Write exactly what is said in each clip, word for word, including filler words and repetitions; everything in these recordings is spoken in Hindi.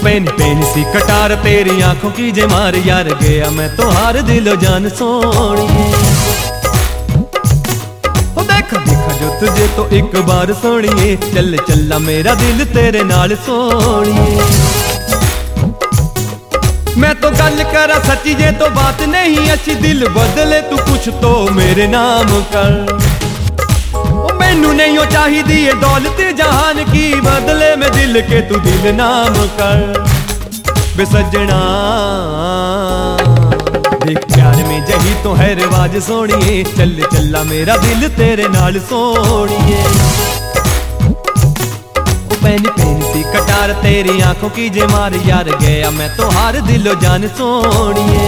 पेन पेन सी कटार तेरी आंखों की जे मार यार गया मैं तो हार दिलो जान सोनिए। ओ देखा देखा जो तुझे तो एक बार सोनिए, चल चला मेरा दिल तेरे नाल सोनिए। मैं तो गल करा सच्ची जे तो बात नहीं अच्छी, दिल बदले तू कुछ तो मेरे नाम कर। मैनू नहीं हो चाहिदी ये दौलत जहान की, बदले में दिल के तू दिल नाम कर। बे सजना देख प्यार में जही तो है रिवाज सोनिए, चल चला मेरा दिल तेरे नाल सोनिए। पैनी पैनी सी कटार तेरी आंखों की जे मार यार गया मैं तो हार दिलो जान सोनिए।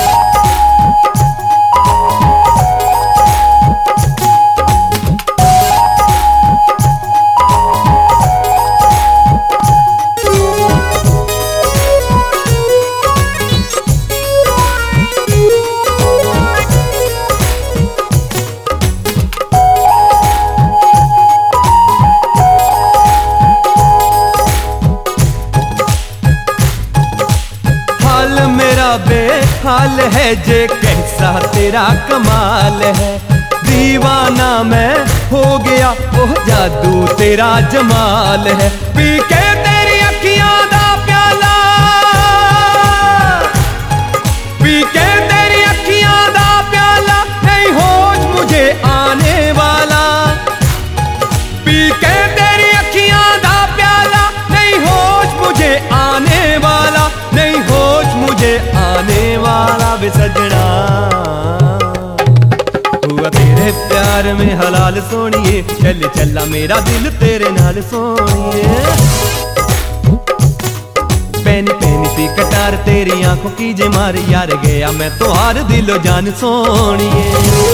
बेहाल है जे कैसा तेरा कमाल है, दीवाना मैं हो गया ओह जादू तेरा जमाल है। पी के तेरी अखियां दा प्याला, पी के तेरी अखियां दा प्याला, नहीं होश मुझे आने वाला। पी के तेरी अखियां दा प्याला, नहीं होश मुझे आने वाला, नहीं होश मुझे आने वाला। वे सजना हुआ तेरे प्यार में हलाल सोनिए, चल चला मेरा दिल तेरे नाल सोनिए। पैनी पैनी सी कटार तेरी आंखों की जे मार यार गया मैं तो हार दिलो जान सोनिए।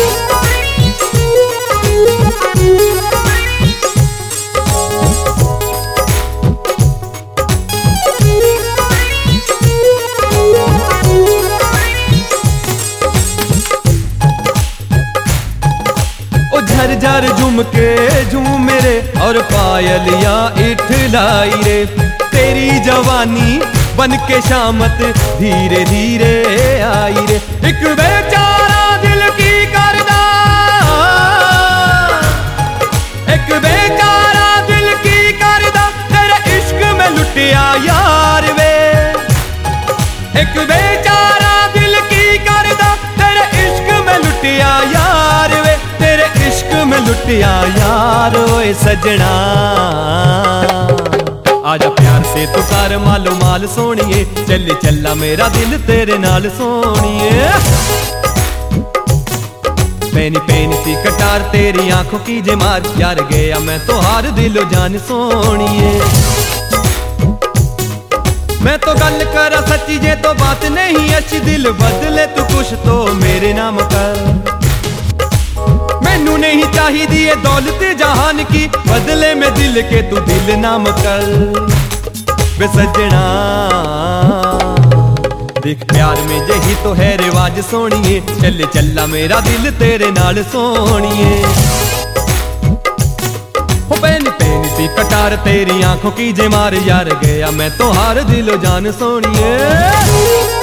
झर झर झुमके झूम मेरे और पायलिया इठलाई रे, तेरी जवानी बन के शामत धीरे धीरे आई रे। एक बेचारा दिल की करदा, एक बेचारा दिल की करदा, तेरे इश्क में लुटिया यार वे। एक बेचारा दिल की करदा, तेरे इश्क में लुटिया यार वे, तेरे इश्क में लुटिया यार। ओए सजना आजा प्यार से तू कर मालो माल सोनिए, चल चला मेरा दिल तेरे नाल सोनिए। पैनी पैनी सी कटार तेरी आंखों की जे मार यार गया मैं तो हार दिलो जान सोनिए। मैं तो गल करा सच्ची जे तो बात नहीं अच्छी, दिल बदले तू कुछ तो मेरे नाम कर। मैनू नहीं चाहिदी ये दौलत जहान की, बदले में दिल के तू दिल नाम कर। वे सजना देख प्यार में यही तो है रिवाज सोनिए, चल चला मेरा दिल तेरे नाल सोनिए। हो पैनी पैनी सी कटार तेरी आंखों की जे मार यार गया मैं तो हार दिलो जान सोनिए।